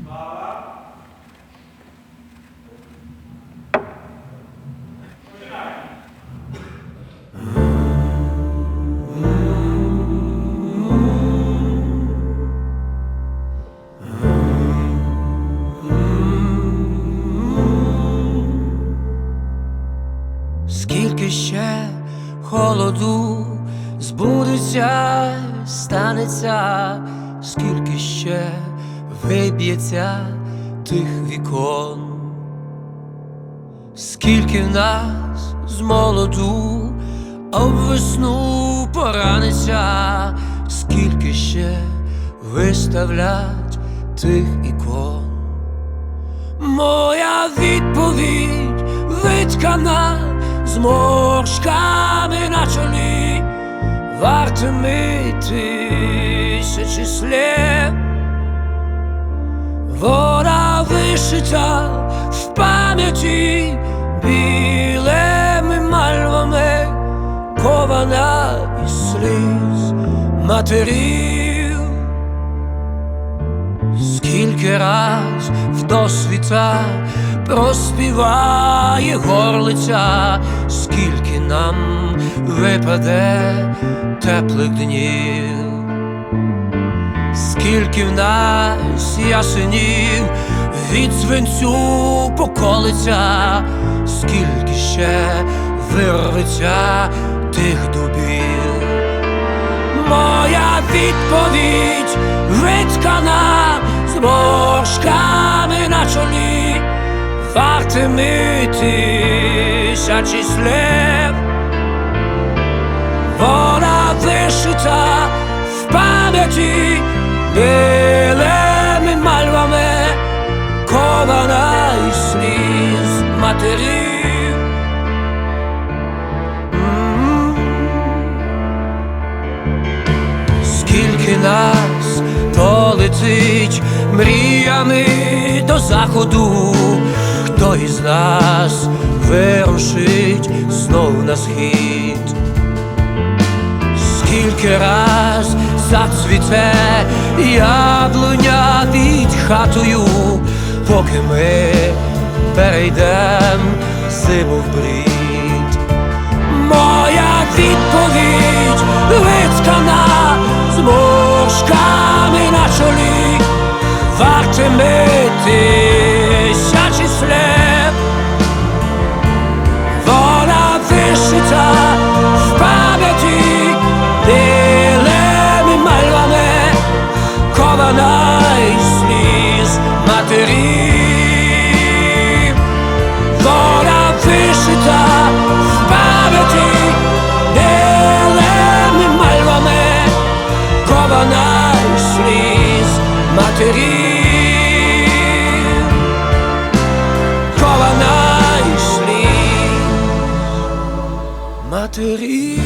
Скільки ще холоду збудеться, станеться, скільки ще виб'ється тих вікон, скільки в нас з молоду об весну пораниться, скільки ще виставлять тих ікон. Моя відповідь виткана зморшками на чолі, вартими тисячі слів. Вона вишита в пам'яті білими мальвами, кована із сліз матерів. Скільки раз вдосвіта проспіває горлиця, скільки нам випаде теплих днів, скільки в нас ясенів від свинцю поколиться, скільки ще вирветься тих дубів. Моя відповідь виткана зморшками на чолі, вартими тисячі слів. Вона вишита в пам'яті білими мальвами, кована із сліз матерів. Скільки нас полетить мріями до заходу, хто із нас вирушить знов на схід? Скільки раз зацвіте яблуня під хатою, поки ми перейдем зиму в брід? Моя відповідь виткана зморшками на чолі, вартими тисячі слів. Вона вишита в пам'яті білими мальвами, кована із сліз матерів. Вона вишита в пам'яті білими мальвами, кована із сліз матерів. Кована із сліз матерів.